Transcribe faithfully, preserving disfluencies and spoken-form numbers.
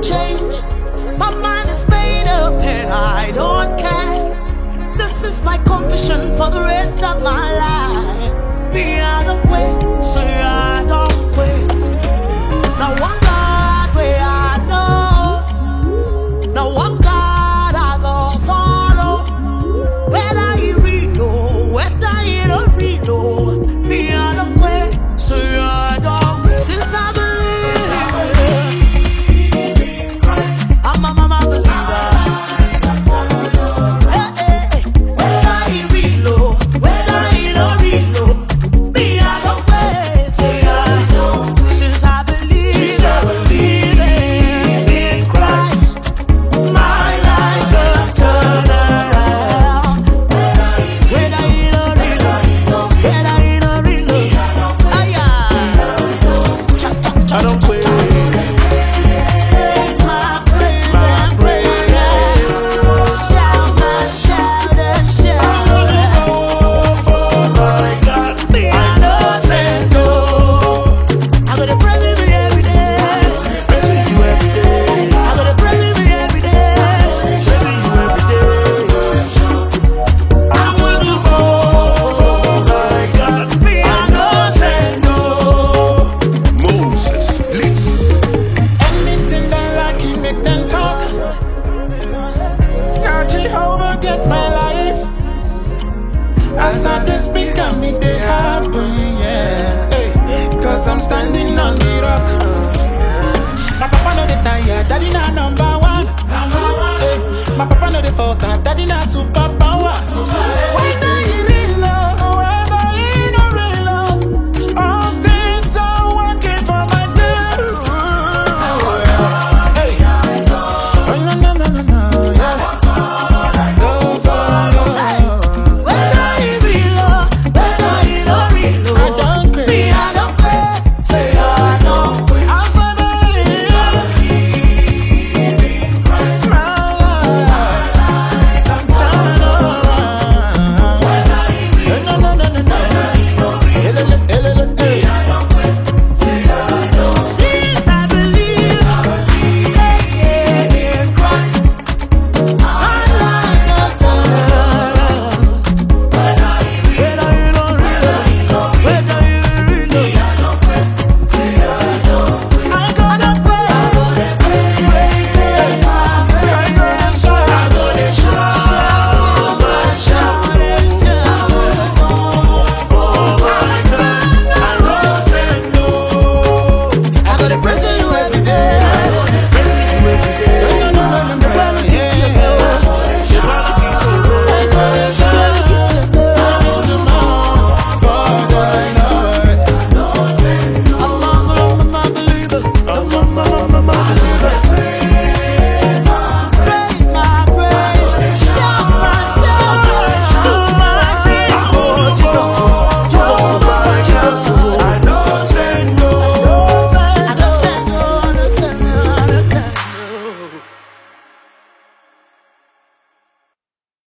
change. My mind is made up and I don't care. This is my confession for the rest of my life. Be out of way, so I don't wait. Now one God where I know. Now one God I go follow. Whether you read or whether you don't read or be out of way, so I don't wait. Since I believe in Christ, I'm a mama believer. Hey, hey, hey. Whether you read or whether you don't read or be out of way, so I don't wait. Since I believe, I believe in Christ, my life will turn around. Whether you don't read or whether you don't read or I don't play. Raise my praise and praise. Shout my shout and shout. For my God, Be I know say no. I gotta praise Him every day. praising you every day, I gotta praise Him every day. praising you every day. I will do more for my God. Be I know say no. Moses, please. Anything they like, you make them talk. Now Jehovah get my life. As I they speak and me they happen, yeah. Hey, cause I'm standing on the rock. My papa know they tired, daddy na number one. Hey, my papa know they fuck, daddy na super.